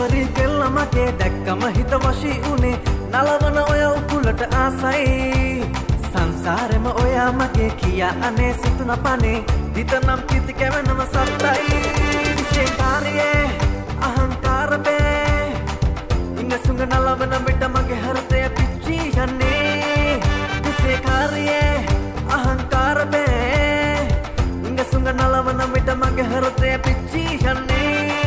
ආශවරි කෙල්ල මගේ දැක්කම හිත වශී උනේ නලවන ඔය උකුලට ආසයි සංසාරෙම ඔයා මගේ කියා අනේ සිතුන පනේ දිතනම් කිති කැවෙනම සත්තයි විශේෂකාරියේ අහංකාර බේ ඉංග සුංග නලවන මිට මගේ හෘදය පිච්චී යන්නේ විශේෂකාරියේ අහංකාර බේ ඉංග සුංග නලවන මිට මගේ හෘදය පිච්චී යන්නේ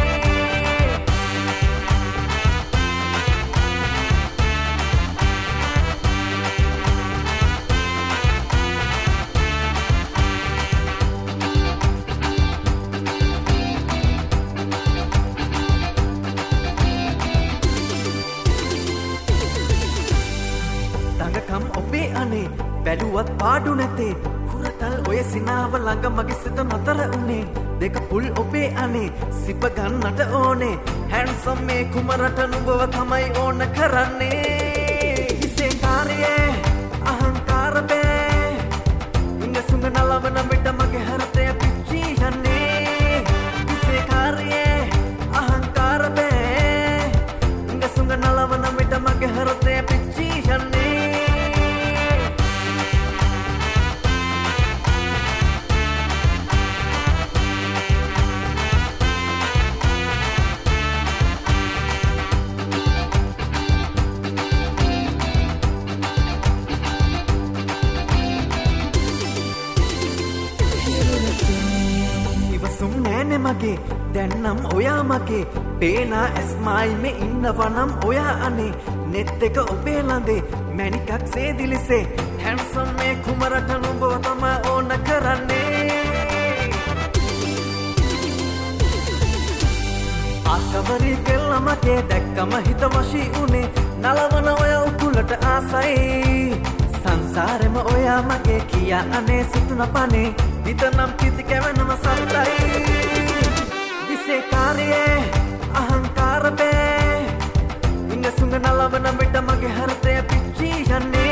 දඟකම් ඔබේ අනේ බැලුවත් පාඩු නැතේ හුරතල් ඔය සිනාව ළඟ මගේ සිත නතර උනේ දෙක පුල් ඔබේ අනේ සිප ගන්නට ඕනේ හැන්සම් මේ කුමරට නුඹව තමයි ඕන කරන්නේ විශේෂකාරියේ අහංකාර බේ ඉංග සුංග නලවන මිට මගේ හෘදය පිච්චී යන්නේ විශේෂකාරියේ අහංකාර බේ ඉංග සුංග නලවන මිට මගේ හෘදය පිච්චී යන්නේ මගේ දැන්නම් ඔයා මගේ පේනා ඇස්මයි මේ ඉන්නවනම් ඔයා අනේ නෙත් එක ඔබේ ළඟේ මැණිකක් සේදිලිසේ හැන්සම් මේ කුමරට නුඹව තමයි ඕන කරන්නේ ආශවරි කෙල්ල මගේ දැක්කම හිත වශී උනේ නලවන ඔය උකුලට ආසයි සංසාරෙම ඔයා මගේ කියා අනේ සිතුන පනේ දිතනම් කිති කැවෙනම සත්තයි විශේෂකාරියේ අහංකාර බේ ඉංග සුංග නලවන මිට මගේ හෘදය පිච්චී යන්නේ